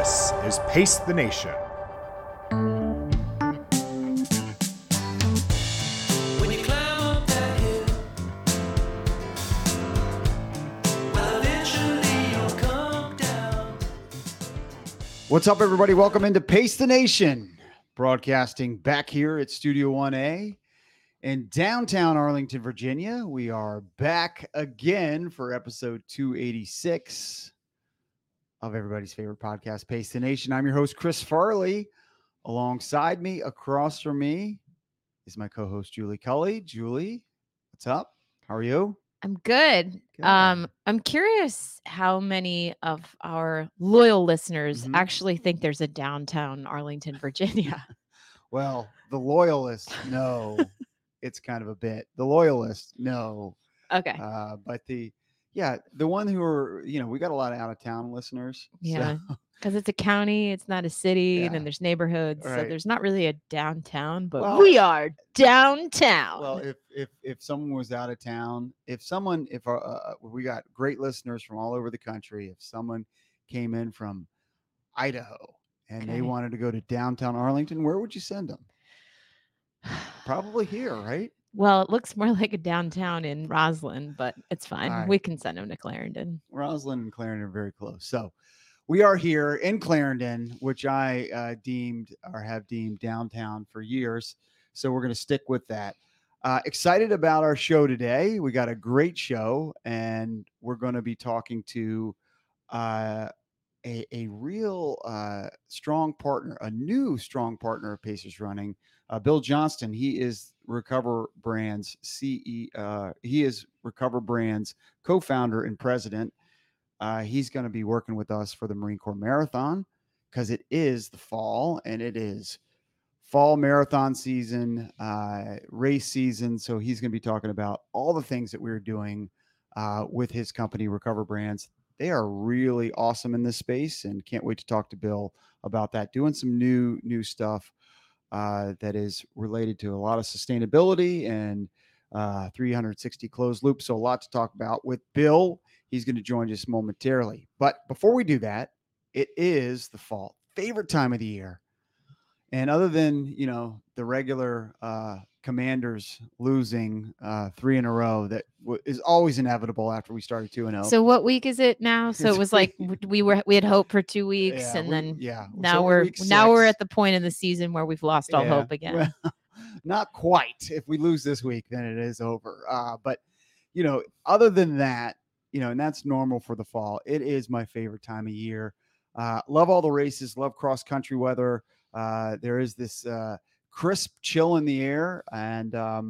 This is Pace the Nation. When you climb up that hill, well, eventually you'll come down. What's up, everybody? Welcome into Pace the Nation, broadcasting back here at Studio 1A in downtown Arlington, Virginia. We are back again for episode 286 of everybody's favorite podcast, Pace the Nation. I'm your host, Chris Farley. Alongside me, across from me, is my co-host, Julie Cully. Julie, what's up? How are you? I'm good. Good. I'm curious how many of our loyal listeners Mhm. actually think there's a downtown Arlington, Virginia. Well, the loyalists know it's kind of a bit. The loyalists know. Okay. But the one who are, we got a lot of out of town listeners. Yeah. So, Because it's a county, it's not a city, and Yeah. then there's neighborhoods. So Right. there's not really a downtown, but Well- we are downtown. well, if someone was out of town, if we got great listeners from all over the country, if someone came in from Idaho and they Okay. wanted to go to downtown Arlington, where would you send them? Probably here, right? Well, it looks more like a downtown in Roslyn, but it's fine. All We right. can send them to Clarendon. Roslyn and Clarendon are very close. So we are here in Clarendon, which I have deemed downtown for years. So we're going to stick with that. Excited about our show today. We got a great show, and we're going to be talking to a real strong partner, a new strong partner of Pacers Running, Bill Johnston. He is Recover Brands CEO. He is Recover Brands co-founder and president. He's going to be working with us for the Marine Corps Marathon because it is the fall and it is fall marathon season, race season. So he's going to be talking about all the things that we're doing with his company, Recover Brands. They are really awesome in this space and can't wait to talk to Bill about that, doing some new stuff that is related to a lot of sustainability and 360 closed loop. So a lot to talk about with Bill. He's going to join us momentarily. But before we do that, it is the fall, favorite time of the year. And other than, the regular Commanders losing 3 in a row, that is always inevitable after we started 2-0. So what week is it now? So it was like we had hope for 2 weeks, Yeah, and then now So we're week we're 6. at the point in the season where we've lost all hope again. Well, not quite. If we lose this week, then it is over. But other than that, and that's normal for the fall. It is my favorite time of year. Love all the races. Love cross country weather. There is this crisp chill in the air, and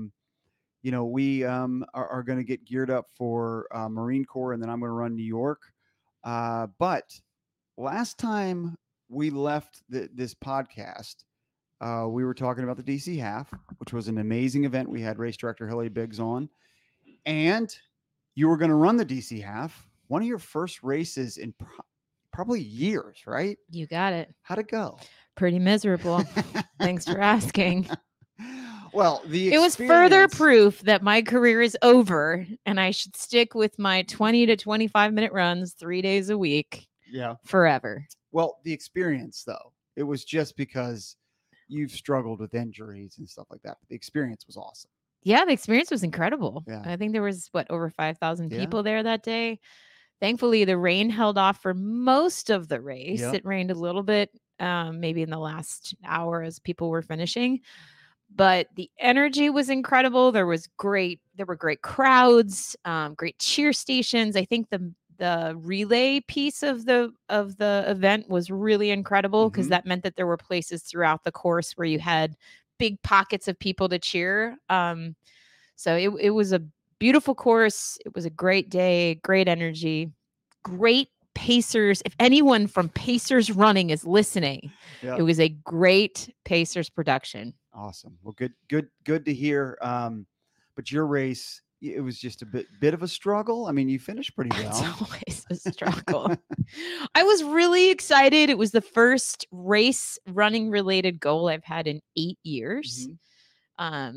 we are going to get geared up for Marine Corps, and then I'm going to run New York. But last time we left this podcast, we were talking about the DC Half, which was an amazing event. We had race director Hilary Biggs on, and you were going to run the DC Half, one of your first races in probably years, right? You got it. How'd it go? Pretty miserable. Thanks for asking. Well, It was further proof that my career is over and I should stick with my 20 to 25 minute runs 3 days a week Yeah. forever. Well, the experience, though, it was just because you've struggled with injuries and stuff like that. But the experience was awesome. Yeah, the experience was incredible. Yeah. I think there was over 5,000 Yeah. people there that day. Thankfully, the rain held off for most of the race. Yep. It rained a little bit, maybe in the last hour as people were finishing. But the energy was incredible. There were great crowds, great cheer stations. I think the relay piece of the event was really incredible because Mhm. that meant that there were places throughout the course where you had big pockets of people to cheer. So it was a beautiful course. It was a great day, great energy, great Pacers. If anyone from Pacers Running is listening, Yeah. it was a great Pacers production. Awesome. Well, good to hear. But your race, it was just a bit of a struggle. I mean, you finished pretty It's well. always a struggle. I was really excited. It was the first race running related goal I've had in 8 years. Mhm.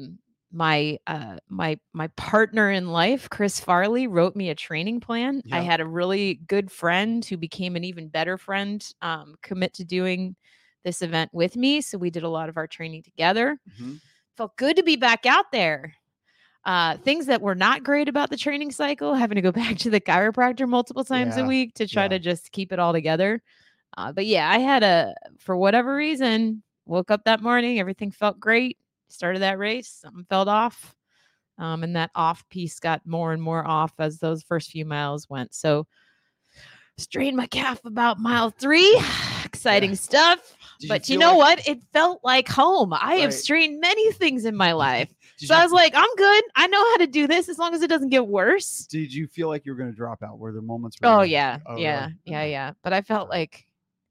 my partner in life, Chris Farley, wrote me a training plan. I Yeah. had a really good friend who became an even better friend, commit to doing this event with me. So we did a lot of our training together. Mhm. Felt good to be back out there. Things that were not great about the training cycle, having to go back to the chiropractor multiple times a Yeah, week to try yeah. to just keep it all together. But yeah, I had for whatever reason, woke up that morning, everything felt great. Started that race, something felt off. And that off piece got more and more off as those first few miles went. So strained my calf about mile 3. Exciting stuff. Did you But you feel know like- what? It felt like home. I have Right. strained many things in my life. Did So you- I was like, I'm good. I know how to do this as long as it doesn't get worse. Did you feel like you were going to drop out? Were there moments? Where Oh you were- yeah. Oh, Yeah. really? Yeah. Okay. Yeah. But I felt Wow. like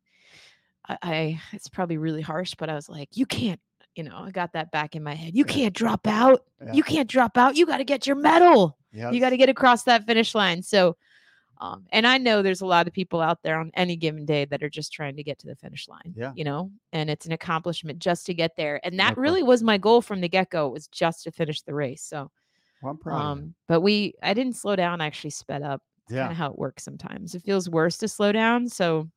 it's probably really harsh, but I was like, you can't, I got that back in my head. You Yeah. can't drop out. Yeah. You can't drop out. You got to get your medal. Yeah. You got to get across that finish line. So, and I know there's a lot of people out there on any given day that are just trying to get to the finish line, Yeah. and it's an accomplishment just to get there. And No that really question. was my goal from the get-go, was just to finish the race. So, Well, I'm proud of you. but I didn't slow down, I actually sped up. It's kind Yeah. of how it works sometimes. It feels worse to slow down. So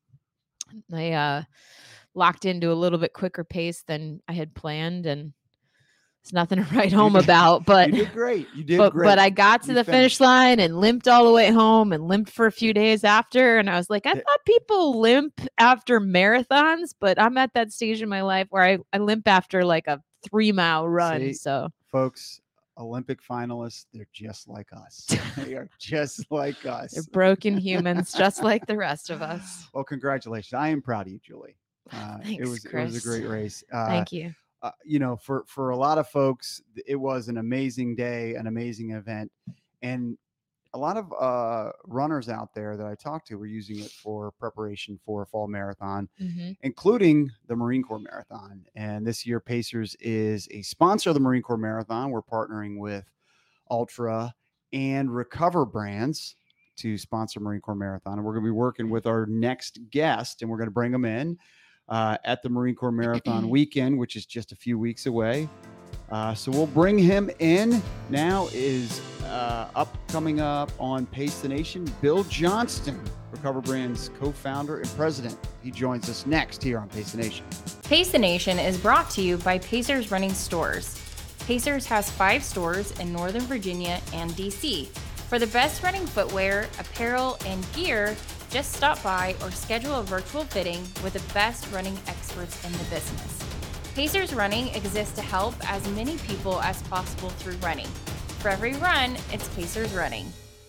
I locked into a little bit quicker pace than I had planned, and it's nothing to write home did- about, but You did great. You did but, great. but I got to You the finished. finish line and limped all the way home and limped for a few days after. And I was like, I Yeah. thought people limp after marathons, but I'm at that stage in my life where I limp after like a 3-mile run. See, So Folks, Olympic finalists, they're just like us. They are just like us. they're broken humans, just like the rest of us. Well, congratulations. I am proud of you, Julie. Thanks, it was a Chris. great race. Thank you. For a lot of folks, it was an amazing day, an amazing event, and a lot of runners out there that I talked to were using it for preparation for a fall marathon, Mhm. including the Marine Corps Marathon. And this year, Pacers is a sponsor of the Marine Corps Marathon. We're partnering with Ultra and Recover Brands to sponsor Marine Corps Marathon. And we're going to be working with our next guest, and we're going to bring them in at the Marine Corps Marathon weekend, which is just a few weeks away. So we'll bring him in. Now is coming up on Pace the Nation, Bill Johnston, Recover Brands co-founder and president. He joins us next here on Pace the Nation. Pace the Nation is brought to you by Pacers Running Stores. Pacers has 5 stores in Northern Virginia and DC. For the best running footwear, apparel, and gear, just stop by or schedule a virtual fitting with the best running experts in the business. Pacers Running exists to help as many people as possible through running. For every run, it's Pacers Running.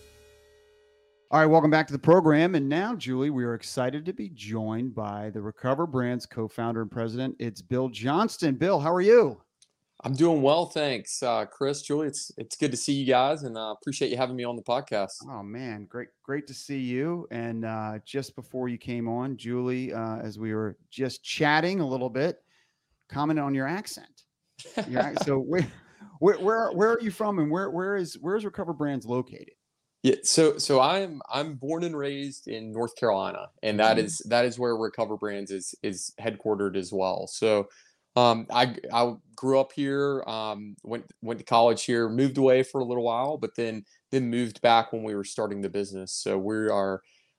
All right, welcome back to the program. And now, Julie, we are excited to be joined by the Recover Brands co-founder and president. It's Bill Johnston. Bill, how are you? I'm doing well, thanks, Chris, Julie. It's good to see you guys, and appreciate you having me on the podcast. Oh man, great to see you. And just before you came on, Julie, as we were just chatting a little bit, commented on your accent. So where are you from, and where's Recover Brands located? Yeah, so I'm born and raised in North Carolina, and that is where Recover Brands is headquartered as well. So I grew up here, went to college here, moved away for a little while, but then moved back when we were starting the business. So we are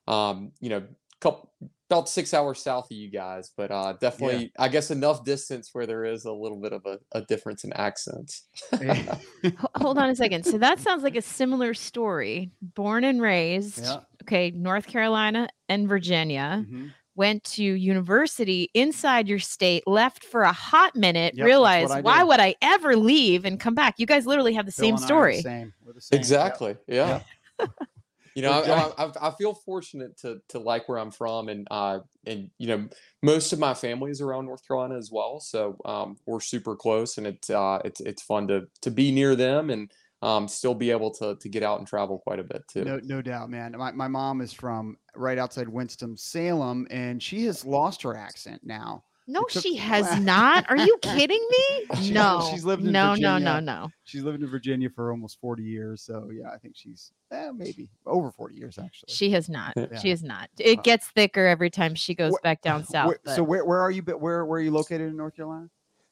about 6 hours south of you guys, but definitely I guess enough distance where there is a little bit of a difference in accents. Hold on a second. So that sounds like a similar story. Born and raised, Yeah. okay, North Carolina and Virginia. Mhm. Went to university inside your state, left for a hot minute, Yep, that's realized, what I why did. would I ever leave and come back? You guys literally have the Bill same and I are the story. same. We're the same. Exactly. Yeah. You know, Exactly. I feel fortunate to like where I'm from, and most of my family is around North Carolina as well, so we're super close, and it's fun to be near them and still be able to get out and travel quite a bit too. No doubt, man. My mom is from right outside Winston-Salem, and she has lost her accent now. No, It took- she has not. Are you kidding me? She- No. she's lived in no, Virginia. no. She's lived in Virginia for almost 40 years. So yeah, I think she's maybe over 40 years actually. She has not. Yeah. She has not. It gets thicker every time she goes Wh- back down south. So where are you? Where are you located in North Carolina?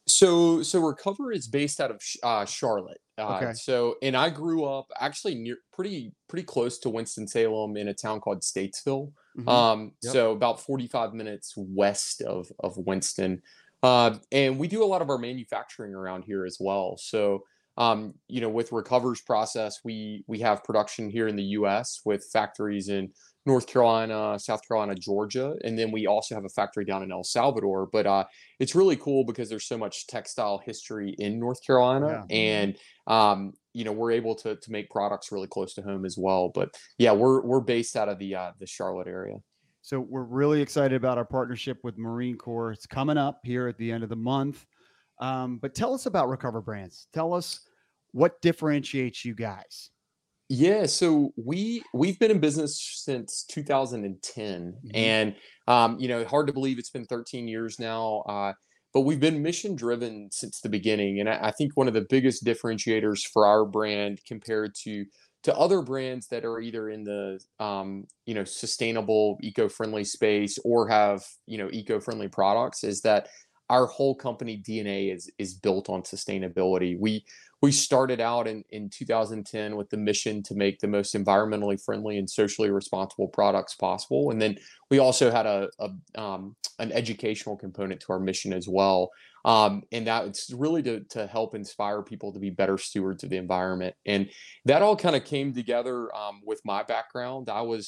So Recover is based out of Charlotte. Okay. And I grew up actually near pretty close to Winston-Salem in a town called Statesville. Hmm. Yep. So about 45 minutes west of Winston. And we do a lot of our manufacturing around here as well. So with Recover's process, we have production here in the U.S. with factories in North Carolina, South Carolina, Georgia, and then we also have a factory down in El Salvador. But it's really cool because there's so much textile history in North Carolina, Yeah. and we're able to make products really close to home as well. But yeah, we're based out of the Charlotte area. So we're really excited about our partnership with Marine Corps. It's coming up here at the end of the month. But tell us about Recover Brands. Tell us what differentiates you guys. Yeah, so we've been in business since 2010, Mhm. and hard to believe it's been 13 years now. But we've been mission driven since the beginning, and I think one of the biggest differentiators for our brand compared to other brands that are either in the sustainable, eco-friendly space or have eco-friendly products is that our whole company DNA is built on sustainability. We started out in 2010 with the mission to make the most environmentally friendly and socially responsible products possible, and then we also had an educational component to our mission as well, and that it's really to help inspire people to be better stewards of the environment, and that all kind of came together with my background.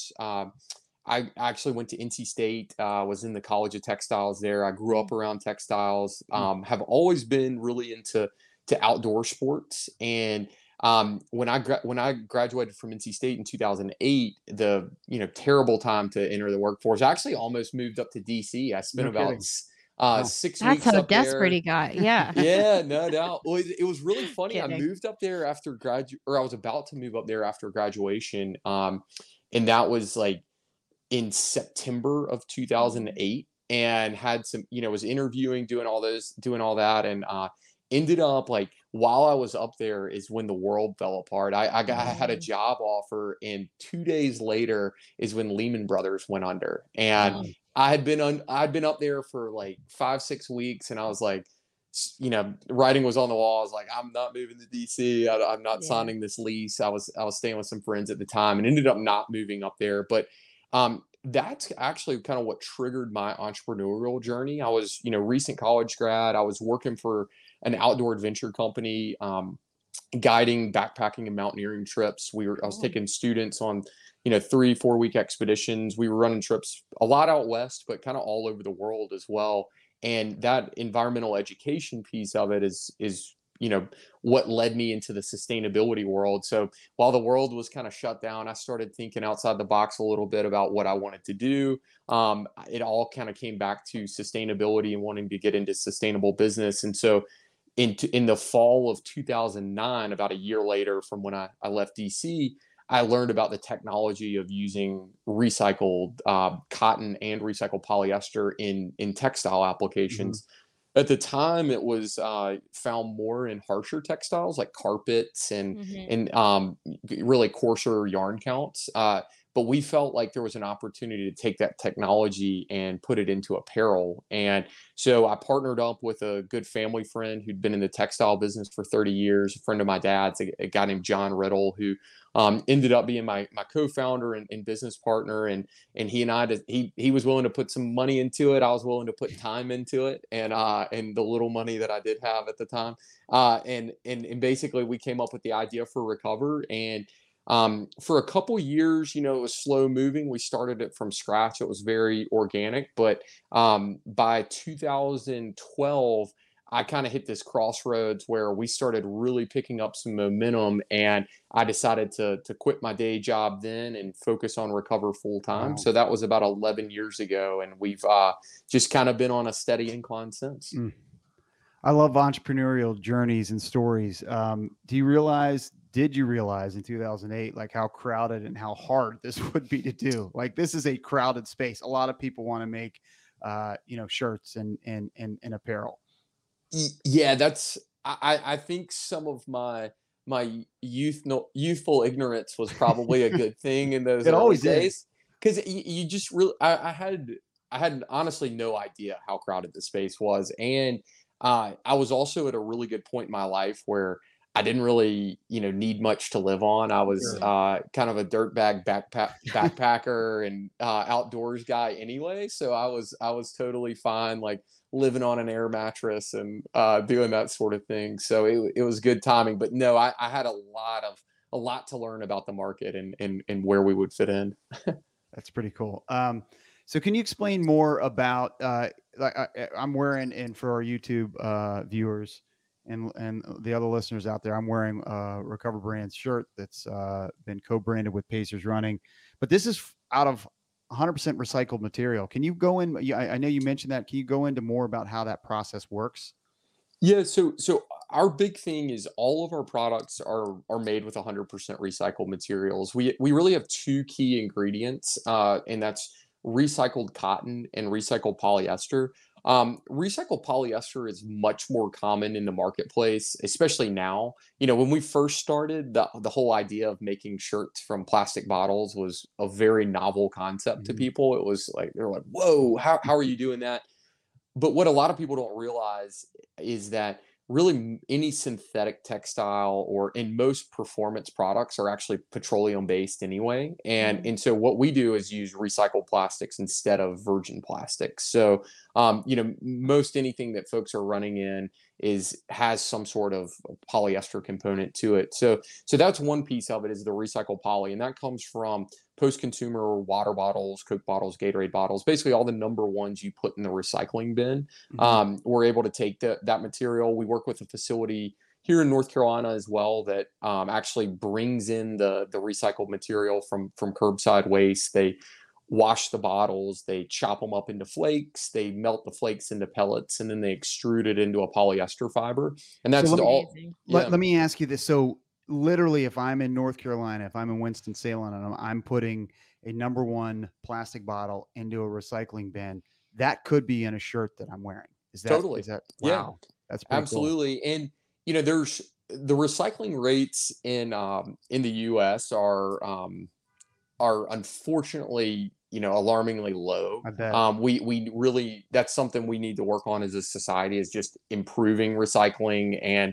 I actually went to NC State, was in the College of Textiles there. I grew up around textiles, have always been really into outdoor sports. And when I graduated from NC State in 2008, the terrible time to enter the workforce, I actually almost moved up to DC. I spent No about kidding. Wow. 6 That's weeks how up desperate there. he got. Yeah. Yeah, no doubt. Well, it was really funny. I Kidding. moved up there after or I was about to move up there after graduation. And that was like in September of 2008, and had some, was interviewing, doing all that. And ended up like while I was up there is when the world fell apart. I had a job offer, and 2 days later is when Lehman Brothers went under. And Wow. I'd been up there for like 5-6 weeks, and I was like, writing was on the wall. I was like, I'm not moving to DC. I'm not Yeah. signing this lease. I was staying with some friends at the time, and ended up not moving up there. But that's actually kind of what triggered my entrepreneurial journey. I was, recent college grad. I was working for an outdoor adventure company, guiding backpacking and mountaineering trips. I was taking students on, 3-4 week expeditions. We were running trips a lot out west, but kind of all over the world as well. And that environmental education piece of it is what led me into the sustainability world. So while the world was kind of shut down, I started thinking outside the box a little bit about what I wanted to do. It all kind of came back to sustainability and wanting to get into sustainable business. And so in the fall of 2009, about a year later from when I left DC, I learned about the technology of using recycled cotton and recycled polyester in textile applications. At the time, it was found more in harsher textiles like carpets and really coarser yarn counts. But we felt like there was an opportunity to take that technology and put it into apparel. And so I partnered up with a good family friend who'd been in the textile business for 30 years, a friend of my dad's, a guy named John Riddle, who ended up being my co-founder and business partner. And he and I, he was willing to put some money into it. I was willing to put time into it, and the little money that I did have at the time. And basically we came up with the idea for Recover. And for a couple years, it was slow moving. We started it from scratch. It was very organic. But by 2012, I kind of hit this crossroads where we started really picking up some momentum, and I decided to quit my day job then and focus on Recover full time. Wow. So that was about 11 years ago, and we've just kind of been on a steady incline since. I love entrepreneurial journeys and stories. Did you realize in 2008, like how crowded and how hard this would be to do? Like, this is a crowded space. A lot of people want to make, shirts and apparel. Yeah, I think some of my youthful ignorance was probably a good thing in those It early always is. days, because you just really I had honestly no idea how crowded the space was, and I was also at a really good point in my life where I didn't really, need much to live on. I was Sure. kind of a dirtbag backpacker and outdoors guy anyway. So I was totally fine, like living on an air mattress and doing that sort of thing. So it was good timing. But no, I had a lot to learn about the market and where we would fit in. That's pretty cool. So can you explain more about I'm wearing, and for our YouTube viewers and the other listeners out there, I'm wearing Recover Brands shirt that's been co-branded with Pacers Running, but this is out of 100% recycled material. Can you go in? I know you mentioned that. Can you go into more about how that process works? Yeah, so our big thing is all of our products are made with 100% recycled materials. We really have two key ingredients, and that's recycled cotton and recycled polyester. Recycled polyester is much more common in the marketplace, especially now. When we first started, the whole idea of making shirts from plastic bottles was a very novel concept to Mhm. people. It was like they're like, "Whoa, how are you doing that?" But what a lot of people don't realize is that really any synthetic textile or in most performance products are actually petroleum based anyway. And so what we do is use recycled plastics instead of virgin plastics. So most anything that folks are running in has some sort of polyester component to it. So that's one piece of it, is the recycled poly, and that comes from post-consumer water bottles, Coke bottles, Gatorade bottles, basically all the number ones you put in the recycling bin. Mhm. We're able to take that material. We work with a facility here in North Carolina as well that actually brings in the recycled material from curbside waste. They wash the bottles, they chop them up into flakes, they melt the flakes into pellets, and then they extrude it into a polyester fiber. And So that's let me all. Amazing. Yeah, let me ask you this. So literally, if I'm in North Carolina, if I'm in Winston-Salem, and I'm putting a number one plastic bottle into a recycling bin, that could be in a shirt that I'm wearing. Is totally. that Yeah. wow? That's pretty cool. Absolutely. And there's the recycling rates in the US are unfortunately, alarmingly low. I bet. We really, that's something we need to work on as a society, is just improving recycling, and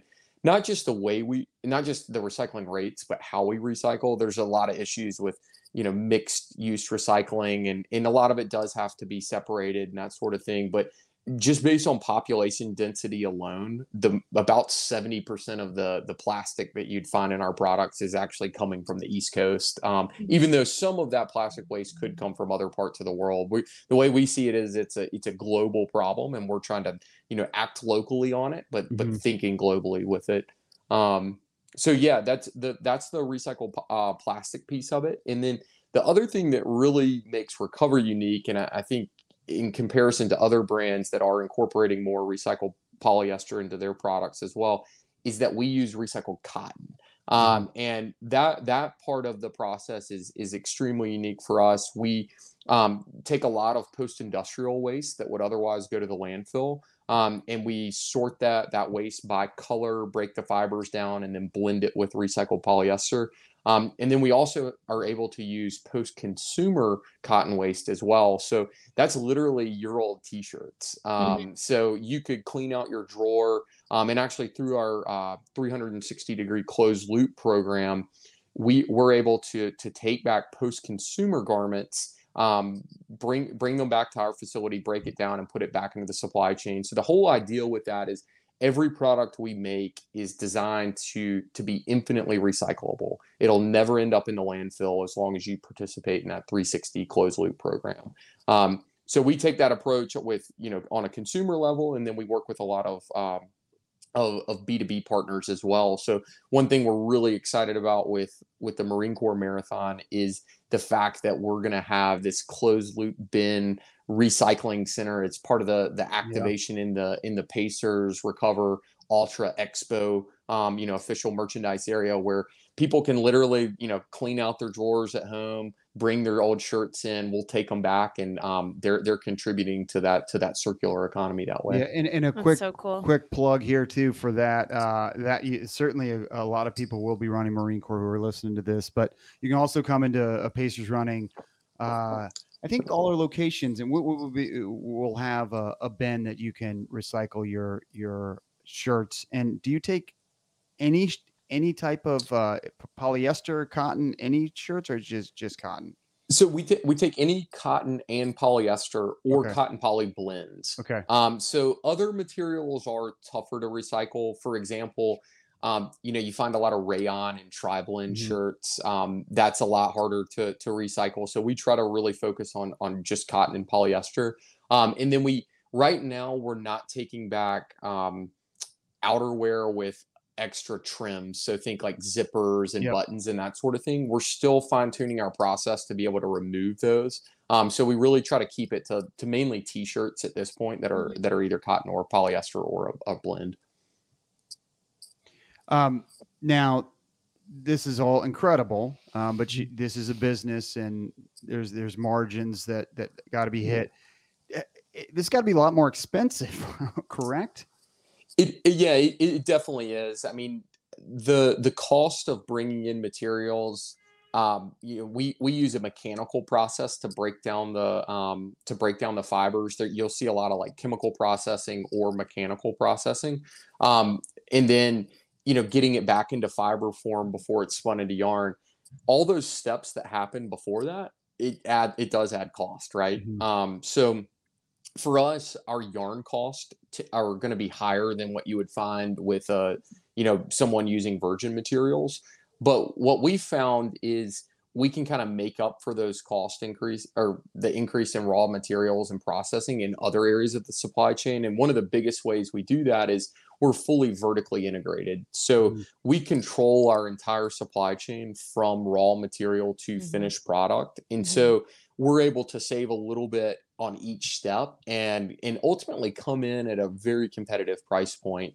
not just the recycling rates, but how we recycle. There's a lot of issues with mixed use recycling, and a lot of it does have to be separated and that sort of thing. But just based on population density alone, the about 70% of the plastic that you'd find in our products is actually coming from the East Coast. Even though some of that plastic waste could come from other parts of the world, the way we see it is it's a global problem, and we're trying to act locally on it, but Mhm. thinking globally with it. So yeah, that's the recycled plastic piece of it, and then the other thing that really makes Recover unique, and I think in comparison to other brands that are incorporating more recycled polyester into their products as well, is that we use recycled cotton. Mhm. And that part of the process is extremely unique for us. We take a lot of post-industrial waste that would otherwise go to the landfill, and we sort that waste by color, break the fibers down, and then blend it with recycled polyester. And then we also are able to use post-consumer cotton waste as well. So that's literally your old t-shirts. So you could clean out your drawer, and actually through our 360-degree closed loop program, we're able to take back post-consumer garments, bring them back to our facility, break it down, and put it back into the supply chain. So the whole idea with that is every product we make is designed to be infinitely recyclable. It'll never end up in the landfill as long as you participate in that 360 closed loop program. So we take that approach with on a consumer level, and then we work with a lot of B2B partners as well. So one thing we're really excited about with the Marine Corps Marathon is the fact that we're going to have this closed loop bin recycling center. It's part of the activation in the Pacers Recover Ultra Expo, official merchandise area, where people can literally, clean out their drawers at home, bring their old shirts in, we'll take them back, and they're contributing to that circular economy that way. Yeah, and a That's so cool. quick plug here too for that. Certainly a lot of people will be running Marine Corps who are listening to this, but you can also come into a Pacers Running I think all our locations, and we'll have a bin that you can recycle your shirts. And do you take any any type of polyester, cotton, any shirts, or just cotton? So we take any cotton and polyester or Okay. cotton poly blends. Okay. So other materials are tougher to recycle. For example, you find a lot of rayon and tri-blend Mhm. shirts. That's a lot harder to recycle. So we try to really focus on just cotton and polyester. And then right now we're not taking back outerwear with extra trims. So think like zippers and Yep. buttons and that sort of thing. We're still fine tuning our process to be able to remove those. So we really try to keep it to mainly t-shirts at this point that are either cotton or polyester or a blend. Now, this is all incredible, but this is a business, and there's margins that got to be hit. This got to be a lot more expensive, correct? It definitely is. I mean, the cost of bringing in materials, we use a mechanical process to break down the fibers. There you'll see a lot of like chemical processing or mechanical processing, and then getting it back into fiber form before it's spun into yarn. All those steps that happen before that, it does add cost, right? Mhm. So for us, our yarn cost are going to be higher than what you would find with someone using virgin materials. But what we found is we can kind of make up for those cost increase or the increase in raw materials and processing in other areas of the supply chain. And one of the biggest ways we do that is we're fully vertically integrated. So Mhm. we control our entire supply chain from raw material to Mhm. finished product. And Mhm. so we're able to save a little bit on each step and ultimately come in at a very competitive price point.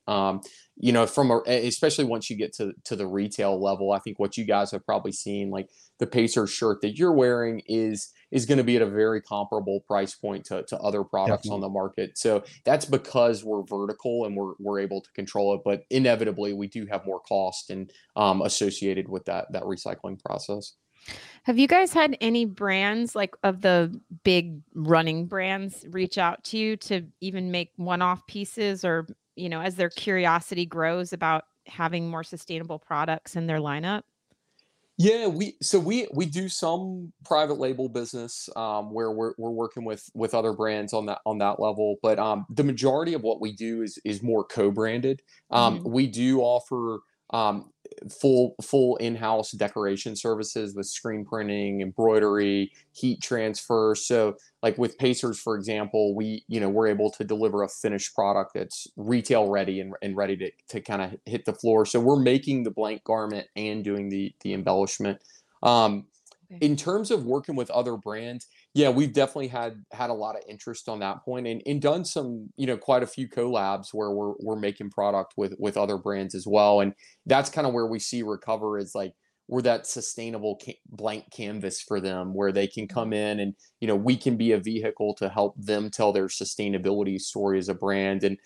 Especially once you get to the retail level, I think what you guys have probably seen, like the Pacer shirt that you're wearing is going to be at a very comparable price point to other products on Definitely. the market. So that's because we're vertical and we're able to control it. But inevitably, we do have more cost and associated with that recycling process. Have you guys had any brands like of the big running brands reach out to you to even make one-off pieces or, as their curiosity grows about having more sustainable products in their lineup? Yeah, we do some private label business where we're working with other brands on that level, but the majority of what we do is more co-branded. Mhm. We do offer um, full in-house decoration services with screen printing, embroidery, heat transfer. So like with Pacers, for example, we're able to deliver a finished product that's retail ready and ready to kind of hit the floor. So we're making the blank garment and doing the embellishment. Um, Okay. in terms of working with other brands, yeah, we've definitely had a lot of interest on that point and done some, quite a few collabs where we're making product with other brands as well. And that's kind of where we see Recover is like we're that sustainable blank canvas for them where they can come in and we can be a vehicle to help them tell their sustainability story as a brand. And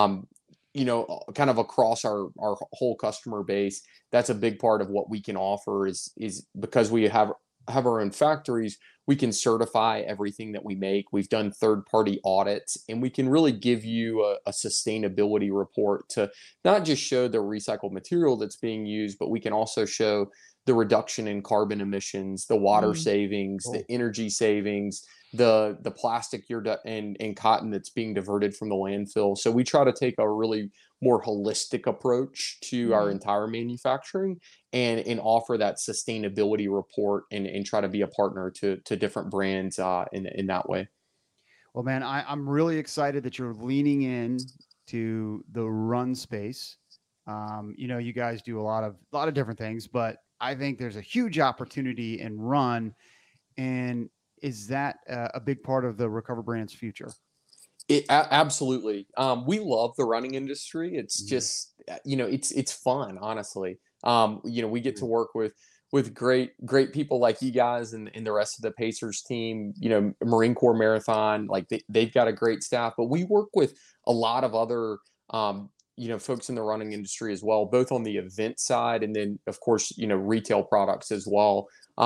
kind of across our whole customer base, that's a big part of what we can offer is because we have our own factories, we can certify everything that we make. We've done third party audits and we can really give you a sustainability report to not just show the recycled material that's being used, but we can also show the reduction in carbon emissions, the water Mm. savings, Cool. the energy savings, the plastic and cotton that's being diverted from the landfill. So we try to take a really more holistic approach to our Mhm. entire manufacturing and offer that sustainability report and try to be a partner to different brands in that way. Well, man, I'm really excited that you're leaning in to the run space. You guys do a lot of different things, but I think there's a huge opportunity in run. And is that a big part of the Recover Brand's future? Absolutely. We love the running industry. It's Mhm. just it's fun, honestly. We get to Mhm. work with great people like you guys and the rest of the Pacers team. Marine Corps Marathon, like they've got a great staff, but we work with a lot of other folks in the running industry as well, both on the event side and then of course retail products as well.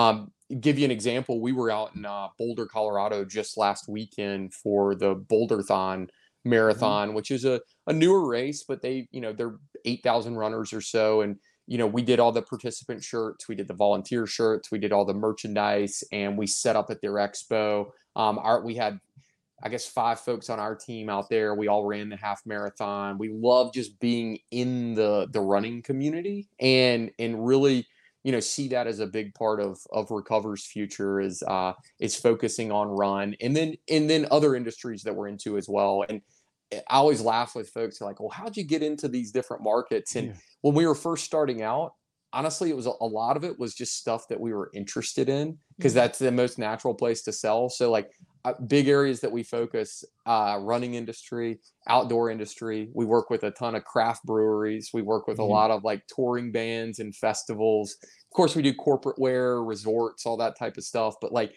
give you an example, we were out in Boulder, Colorado just last weekend for the Boulderthon marathon, which is a newer race, but they're 8,000 runners or so. And, we did all the participant shirts, we did the volunteer shirts, we did all the merchandise, and we set up at their expo. We had, I guess, 5 folks on our team out there. We all ran the half marathon. We love just being in the running community and really, see that as a big part of Recover's future is focusing on run and then other industries that we're into as well. And I always laugh with folks who are like, well, how'd you get into these different markets? And when we were first starting out, honestly, it was a lot of it was just stuff that we were interested in because that's the most natural place to sell. So like big areas that we focus, running industry, outdoor industry. We work with a ton of craft breweries. We work with a lot of like touring bands and festivals. Of course, we do corporate wear, resorts, all that type of stuff. But like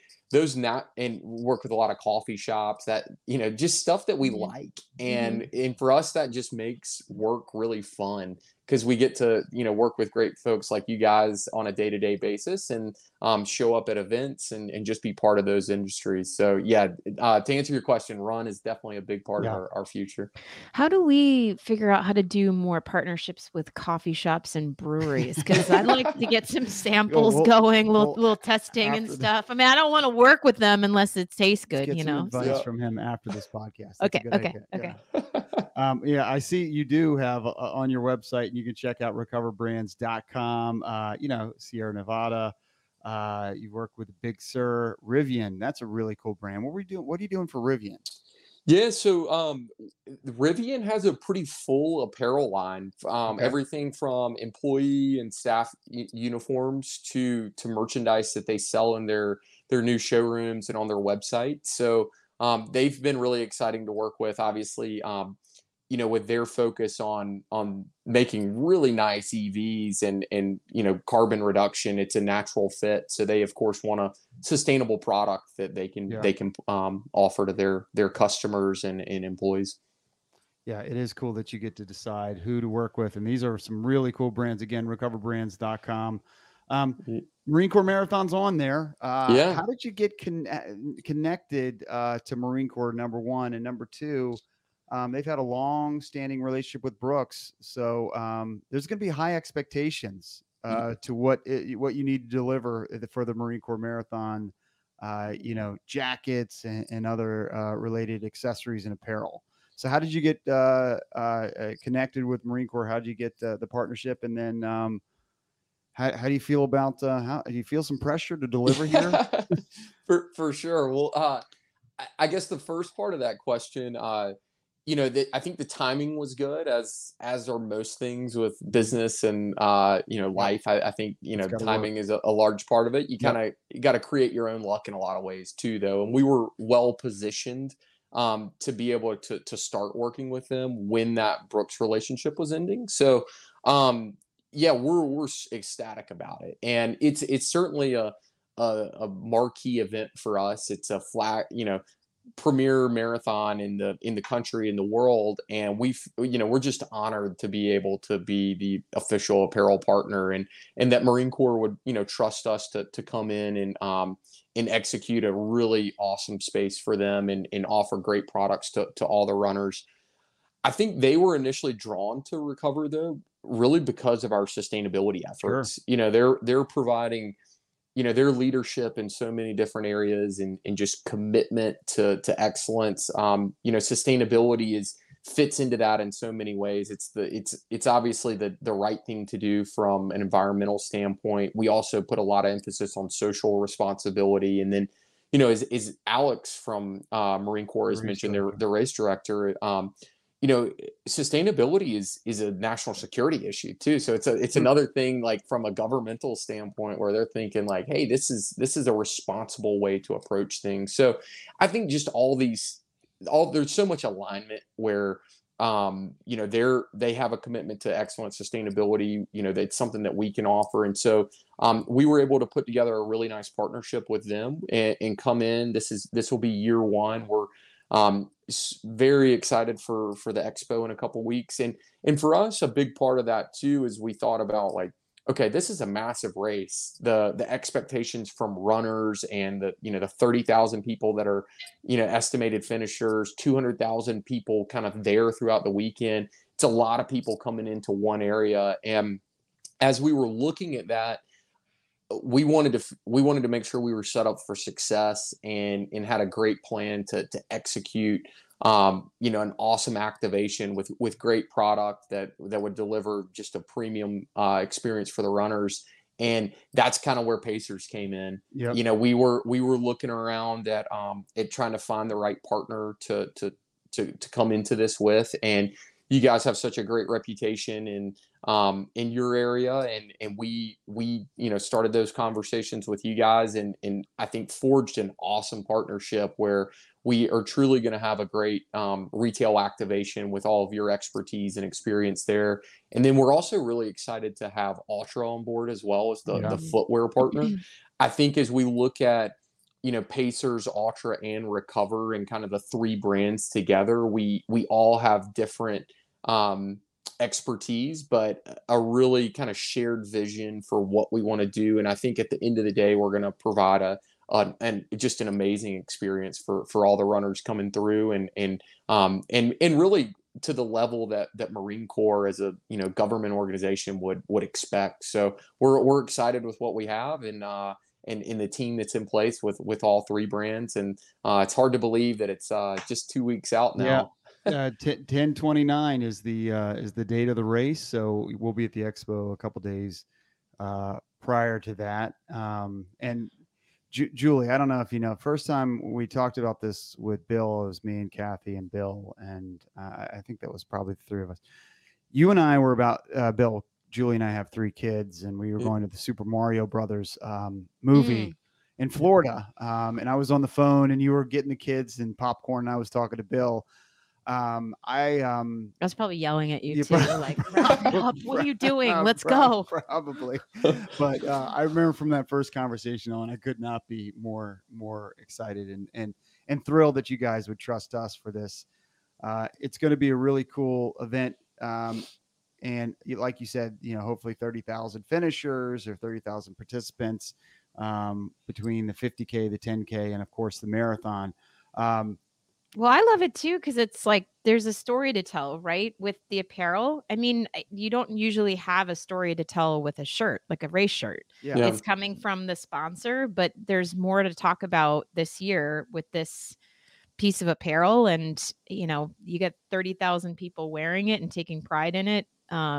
and work with a lot of coffee shops that, just stuff that we like. And for us, that just makes work really fun because we get to, work with great folks like you guys on a day-to-day basis and show up at events and just be part of those industries. So yeah, to answer your question, run is definitely a big part of our future. How do we figure out how to do more partnerships with coffee shops and breweries? Because I'd like to get some samples going, little testing and stuff. I mean, I don't want to work with them unless it tastes good, Get some advice from him after this podcast. That's Okay. a good idea. Yeah. I see you do have on your website, and you can check out recoverbrands.com. Sierra Nevada. You work with Big Sur, Rivian. That's a really cool brand. What are you doing for Rivian? Yeah, so Rivian has a pretty full apparel line. Everything from employee and staff uniforms to merchandise that they sell in their new showrooms and on their website. So they've been really exciting to work with. Obviously, with their focus on making really nice EVs and carbon reduction, it's a natural fit. So they of course want a sustainable product that they can offer to their customers and employees. Yeah, it is cool that you get to decide who to work with, and these are some really cool brands. Again, recoverbrands.com. Marine Corps Marathon's on there. How did you get connected to Marine Corps, number one, and number two? They've had a long-standing relationship with Brooks, so there's going to be high expectations to what you need to deliver for the Marine Corps Marathon. Jackets and other related accessories and apparel. So, how did you get connected with Marine Corps? How did you get the partnership? And then, how do you feel about how do you feel some pressure to deliver here? For sure. Well, I guess the first part of that question. I think the timing was good, as are most things with business and life. I think timing is a large part of it. You got to create your own luck in a lot of ways too, though. And we were well positioned to be able to start working with them when that Brooks relationship was ending. So we're ecstatic about it, and it's certainly a marquee event for us. It's a flat, premier marathon in the country, in the world, and we're just honored to be able to be the official apparel partner, and that Marine Corps would trust us to come in and execute a really awesome space for them and offer great products to all the runners. I think they were initially drawn to Recover, though, really because of our sustainability efforts. Sure. They're providing their leadership in so many different areas and just commitment to excellence. Sustainability fits into that in so many ways. It's obviously the right thing to do from an environmental standpoint. We also put a lot of emphasis on social responsibility. And then, as Alex from Marine Corps has mentioned, the race director, sustainability is a national security issue too. So it's another thing, like from a governmental standpoint, where they're thinking like, hey, this is a responsible way to approach things. So I think just there's so much alignment where they have a commitment to excellent sustainability. That's something that we can offer. And so we were able to put together a really nice partnership with them and come in. This will be year one. We're very excited for the expo in a couple weeks. And for us, a big part of that too, is we thought about like, okay, this is a massive race. The expectations from runners and the 30,000 people that are, estimated finishers, 200,000 people kind of there throughout the weekend. It's a lot of people coming into one area. And as we were looking at that, we wanted to make sure we were set up for success and had a great plan to execute an awesome activation with great product that would deliver just a premium experience for the runners. And that's kind of where Pacers came in. Yep. We were looking around at trying to find the right partner to come into this with. And you guys have such a great reputation in your area, and we started those conversations with you guys, and I think forged an awesome partnership where we are truly going to have a great retail activation with all of your expertise and experience there. And then we're also really excited to have Ultra on board as well as the footwear partner. I think as we look at Pacers, Ultra, and Recover, and kind of the three brands together, we all have different expertise, but a really kind of shared vision for what we want to do. And I think at the end of the day, we're going to provide and just an amazing experience for all the runners coming through, and really to the level that Marine Corps as a government organization would expect. So we're excited with what we have, and in the team that's in place with all three brands. And it's hard to believe that it's just 2 weeks out now. 10/29 is the date of the race, so we'll be at the expo a couple days prior to that. And Julie, I don't know if you know, first time we talked about this with Bill, it was me and Kathy and Bill, and I think that was probably the three of us. You and I were about Bill. Julie and I have 3 kids, and we were going to the Super Mario Brothers movie in Florida. And I was on the phone, and you were getting the kids and popcorn, and I was talking to Bill. I was probably yelling at you Yeah, too, like, "Wrap it up. What are you doing? Let's go." Probably. But I remember from that first conversation on, I could not be more excited and thrilled that you guys would trust us for this. It's going to be a really cool event. And like you said, hopefully 30,000 finishers or 30,000 participants between the 50K, the 10K, and of course the marathon. Well, I love it too, because it's like there's a story to tell, right? With the apparel. I mean, you don't usually have a story to tell with a shirt, like a race shirt. Yeah. It's coming from the sponsor, but there's more to talk about this year with this piece of apparel. And, you get 30,000 people wearing it and taking pride in it.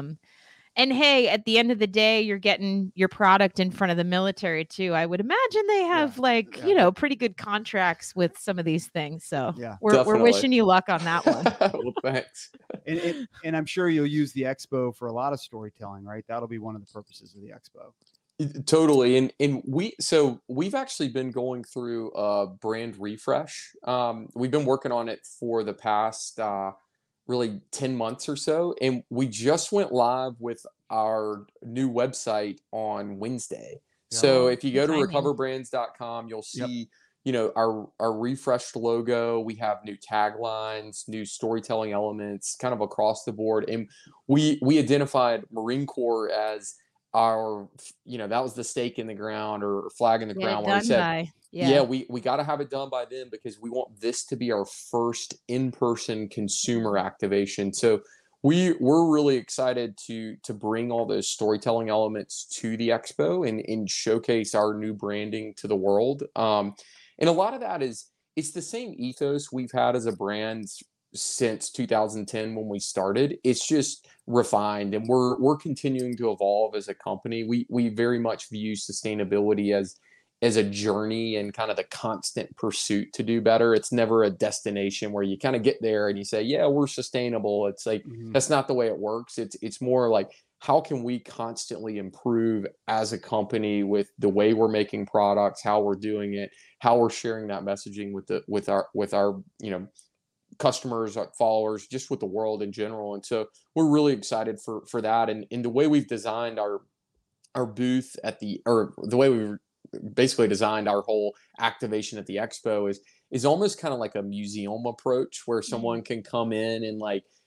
And hey, at the end of the day, you're getting your product in front of the military too. I would imagine they have pretty good contracts with some of these things. So Yeah, we're wishing you luck on that one. Well, thanks. And I'm sure you'll use the expo for a lot of storytelling, right? That'll be one of the purposes of the expo. Totally. And we've actually been going through a brand refresh. We've been working on it for the past really 10 months or so. And we just went live with our new website on Wednesday. Yeah. So if you go to Timing. recoverbrands.com, you'll see, our refreshed logo. We have new taglines, new storytelling elements kind of across the board. And we identified Marine Corps as our, that was the stake in the ground or flag in the ground where we said, we got to have it done by then, because we want this to be our first in-person consumer activation. So we're really excited to bring all those storytelling elements to the expo and showcase our new branding to the world. And a lot of that it's the same ethos we've had as a brand since 2010 when we started. It's just refined, and we're continuing to evolve as a company. We very much view sustainability as a journey and kind of the constant pursuit to do better. It's never a destination where you kind of get there and you say, yeah, we're sustainable. It's like, that's not the way it works. It's more like, how can we constantly improve as a company with the way we're making products, how we're doing it, how we're sharing that messaging with our customers, our followers, just with the world in general. And so we're really excited for that. And the way we've designed our booth the way we've basically designed our whole activation at the expo is almost kind of like a museum approach, where someone can come in and like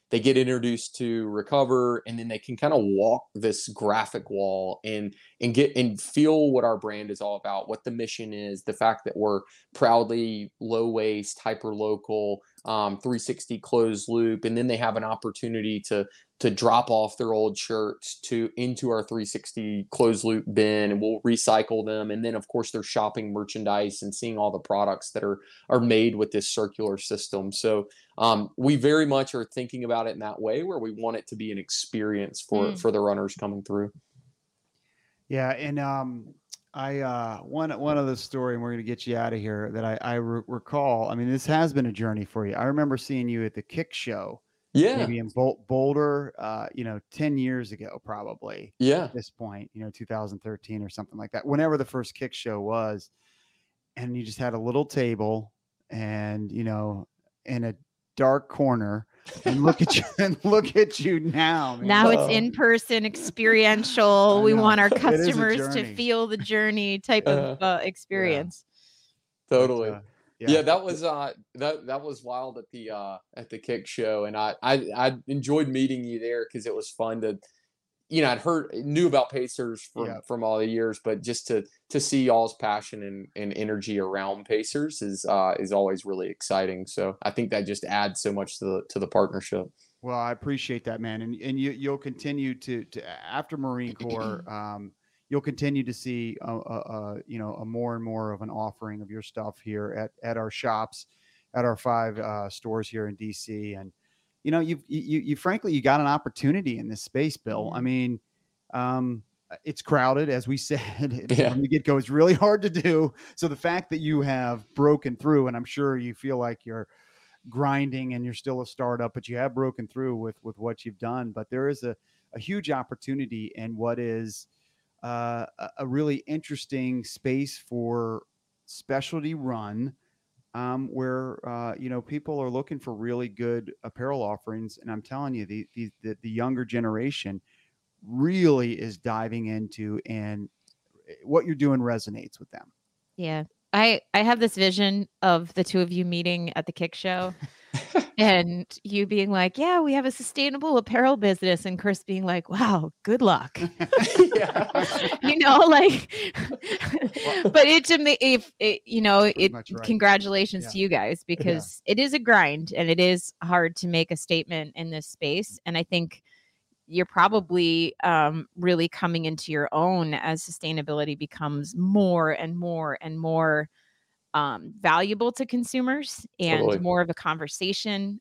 they get introduced to Recover, and then they can kind of walk this graphic wall and get and feel what our brand is all about, what the mission is, the fact that we're proudly low waste, hyper local, 360 closed loop, and then they have an opportunity to drop off their old shirts into our 360 closed loop bin, and we'll recycle them. And then of course they're shopping merchandise and seeing all the products that are made with this circular system. So we very much are thinking about it in that way, where we want it to be an experience for the runners coming through. Yeah, and one other story, and we're going to get you out of here, that I recall. I mean, this has been a journey for you. I remember seeing you at the Kick Show, Yeah. maybe in Boulder, 10 years ago, probably. Yeah. At this point, 2013 or something like that. Whenever the first Kick Show was, and you just had a little table, and in a dark corner. And look at you now. Man. Now it's in person, experiential. We want our It is a customers to journey. feel the journey type of experience. Totally. But, yeah, that was that was wild at the Kick Show, and I enjoyed meeting you there because it was fun to, knew about Pacers from all the years, but just to see y'all's passion and energy around Pacers is always really exciting. So I think that just adds so much to the partnership. Well, I appreciate that, man, and you'll continue to after Marine Corps, you'll continue to see a more and more of an offering of your stuff here at our shops, at our 5 stores here in DC. And you frankly, you got an opportunity in this space, Bill. I mean, it's crowded, as we said from the get-go. It's really hard to do. So the fact that you have broken through, and I'm sure you feel like you're grinding and you're still a startup, but you have broken through with what you've done. But there is a huge opportunity in what is a really interesting space for specialty run. Where people are looking for really good apparel offerings, and I'm telling you, the younger generation really is diving into, and what you're doing resonates with them. Yeah, I have this vision of the two of you meeting at the Kick Show, and you being like, "Yeah, we have a sustainable apparel business," and Chris being like, "Wow, good luck." But congratulations to you guys, because it is a grind and it is hard to make a statement in this space. And I think you're probably really coming into your own as sustainability becomes more and more and more valuable to consumers and Totally. more of a conversation.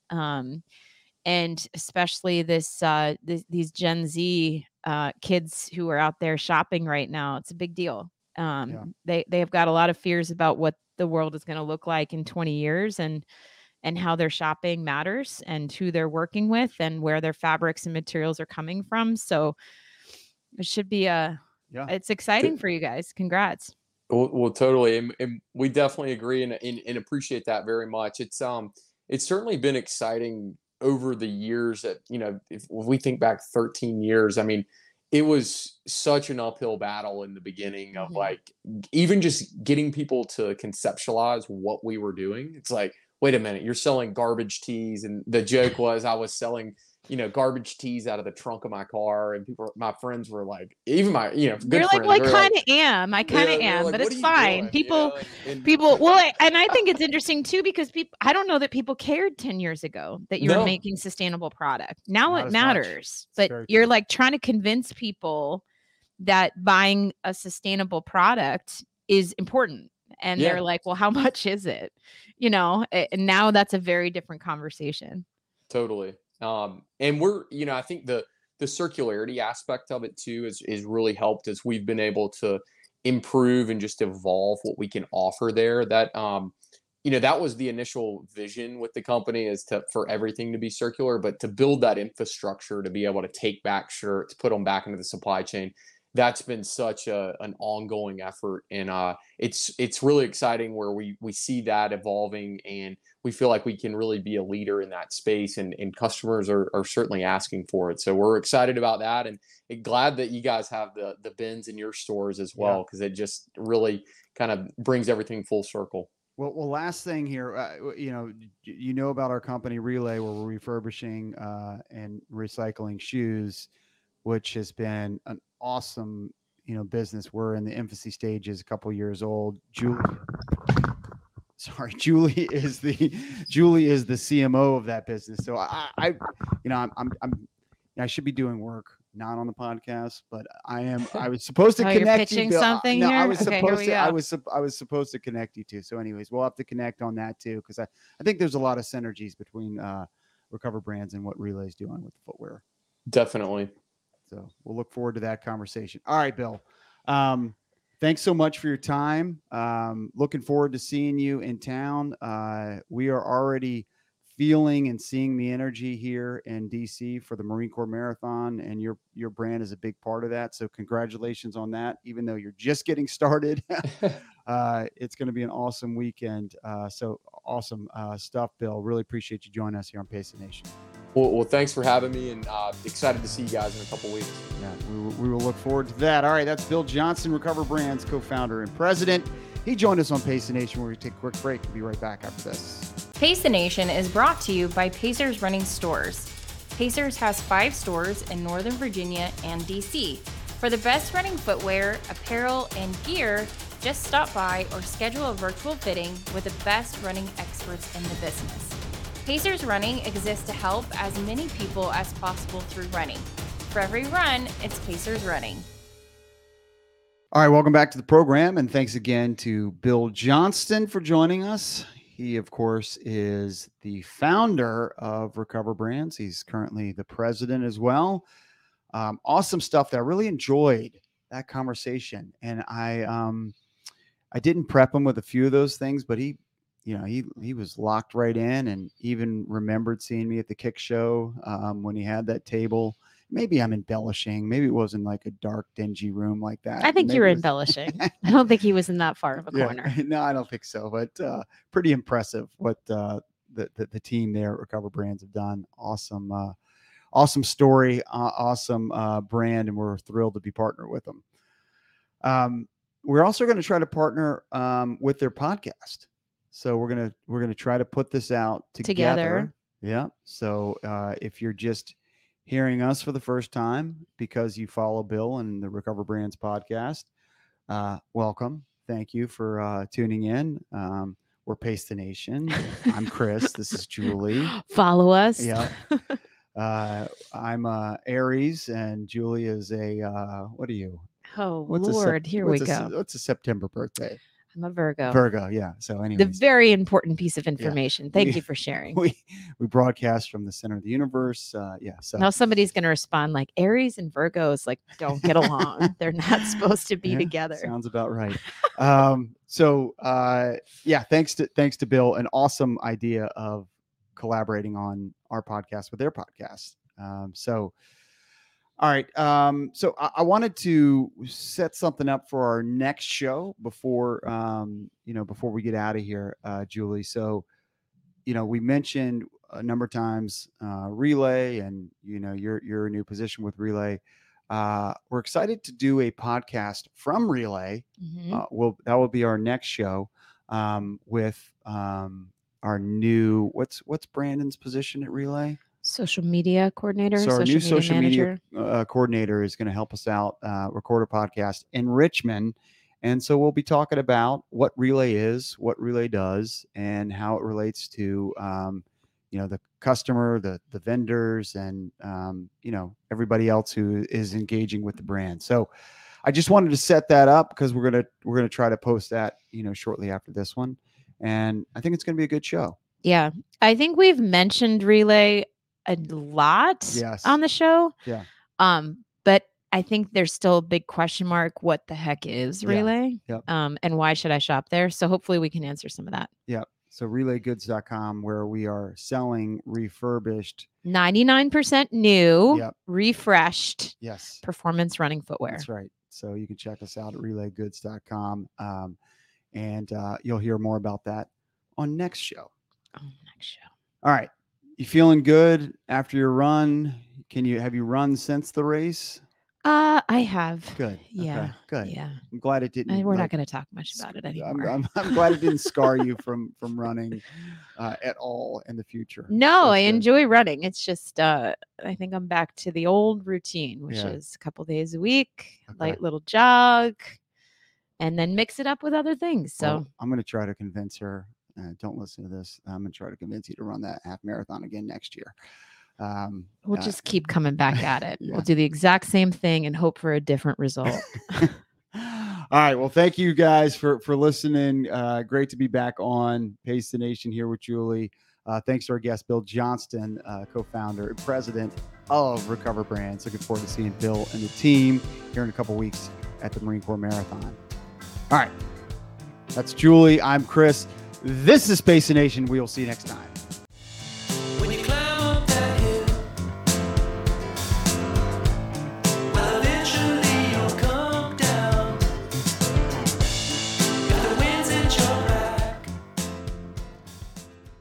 And especially these Gen Z kids who are out there shopping right now, it's a big deal. They have got a lot of fears about what the world is going to look like in 20 years, and how their shopping matters, and who they're working with, and where their fabrics and materials are coming from. So it should be it's exciting for you guys. Congrats. Well, totally, and we definitely agree and appreciate that very much. It's certainly been exciting over the years. That if we think back 13 years, I mean, it was such an uphill battle in the beginning of like even just getting people to conceptualize what we were doing. It's like, wait a minute, you're selling garbage tees, and the joke was I was selling garbage tees out of the trunk of my car, and my friends were like, even my good You're friends, like, well, I they were kind of am, like, but "What it's are you fine. doing?" People, And well, and I think it's interesting too, because I don't know that people cared 10 years ago that you were No. making sustainable product. Now Not it as much. matters, It's but very you're true. like trying to convince people that buying a sustainable product is important. And Yeah. they're like, well, how much is it? And now that's a very different conversation. Totally. And we're, I think the circularity aspect of it too is really helped as we've been able to improve and just evolve what we can offer there. That that was the initial vision with the company, is for everything to be circular, but to build that infrastructure to be able to take back shirts, put them back into the supply chain. That's been such an ongoing effort, and it's really exciting where we see that evolving, and we feel like we can really be a leader in that space, and customers are certainly asking for it. So we're excited about that, and glad that you guys have the bins in your stores as well, because it just really kind of brings everything full circle. Well, last thing here, you know about our company Relay, where we're refurbishing and recycling shoes, which has been an awesome, business. We're in the infancy stages, a couple years old. Julie is the CMO of that business. So I should be doing work not on the podcast, but I was supposed to Oh, you're connect you. pitching Bill. something No, I here? was Okay, here supposed we to. I go. was supposed to connect you to. So, anyways, we'll have to connect on that too, because I think there's a lot of synergies between Recover Brands and what Relay's doing with the footwear. Definitely. So we'll look forward to that conversation. All right, Bill. Thanks so much for your time. Looking forward to seeing you in town. We are already feeling and seeing the energy here in DC for the Marine Corps Marathon, and your brand is a big part of that. So congratulations on that. Even though you're just getting started, it's going to be an awesome weekend. So awesome stuff, Bill. Really appreciate you joining us here on Pace the Nation. Well, thanks for having me, and excited to see you guys in a couple weeks. Yeah, we will look forward to that. All right, that's Bill Johnson, Recover Brands co-founder and president. He joined us on Pace the Nation. We're going to take a quick break. We'll be right back after this. Pace the Nation is brought to you by Pacers Running Stores. Pacers has 5 stores in Northern Virginia and DC. For the best running footwear, apparel, and gear, just stop by or schedule a virtual fitting with the best running experts in the business. Pacers Running exists to help as many people as possible through running. For every run, it's Pacers Running. All right, welcome back to the program, and thanks again to Bill Johnston for joining us. He, of course, is the founder of Recover Brands. He's currently the president as well. Awesome stuff there. I really enjoyed that conversation, and I didn't prep him with a few of those things, but he was locked right in, and even remembered seeing me at the Kick Show when he had that table. Maybe I'm embellishing. Maybe it wasn't like a dark, dingy room like that. I think Maybe you were it was- embellishing. I don't think he was in that far of a Yeah. corner. No, I don't think so. But pretty impressive what the team there at Recover Brands have done. Awesome story, awesome brand, and we're thrilled to be partnered with them. We're also going to try to partner with their podcast. So we're gonna try to put this out together. Yeah. So if you're just hearing us for the first time because you follow Bill and the Recover Brands podcast, welcome. Thank you for tuning in. We're Pace the Nation. I'm Chris. This is Julie. Follow us. Yeah. I'm Aries, and Julie is a what are you? Oh, What's a Lord. Here we what's go. What's a September birthday? I'm a Virgo. Virgo. Yeah. So The anyways, very important piece of information. Thank We- you for sharing. we broadcast from the center of the universe. Yeah. So Now somebody's going to respond like Aries and Virgos don't get along. They're not supposed to be yeah, together. Sounds about right. Yeah, thanks to Bill, an awesome idea of collaborating on our podcast with their podcast. All right. So I wanted to set something up for our next show before we get out of here, Julie. So, we mentioned a number of times Relay, and your new position with Relay. We're excited to do a podcast from Relay. Mhm. That will be our next show with our new what's Brandon's position at Relay? Social media coordinator. So our new social manager. media coordinator is going to help us out, record a podcast in Richmond. And so we'll be talking about what Relay is, what Relay does, and how it relates to, the customer, the vendors, and, everybody else who is engaging with the brand. So I just wanted to set that up because we're going to try to post that, shortly after this one. And I think it's going to be a good show. Yeah. I think we've mentioned Relay a lot Yes. on the show. Yeah. But I think there's still a big question mark. What the heck is Yeah. Relay? Yep. And why should I shop there? So hopefully we can answer some of that. Yeah. So relaygoods.com, where we are selling refurbished. 99% new, Yep. refreshed Yes. performance running footwear. That's right. So you can check us out at relaygoods.com. And you'll hear more about that on next show. Oh, next show. All right. You feeling good after your run? Have you run since the race? I have. Good. Yeah. Okay, good. Yeah. I'm glad it didn't. And we're not like, going to talk much about it I'm, anymore. I'm glad it didn't scar you from running at all in the future. No, That's I good. enjoy running. It's just I think I'm back to the old routine, which Yeah. is a couple days a week, Okay. light little jog, and then mix it up with other things. So Well, I'm going to try to convince her. Don't listen to this. I'm going to try to convince you to run that half marathon again next year. we'll just keep coming back at it. Yeah. We'll do the exact same thing and hope for a different result. All right. Well, thank you guys for listening. Great to be back on Pace the Nation here with Julie. Thanks to our guest, Bill Johnston, co-founder and president of Recover Brands. Looking forward to seeing Bill and the team here in a couple weeks at the Marine Corps Marathon. All right. That's Julie. I'm Chris. This is Pace the Nation. We will see you next time.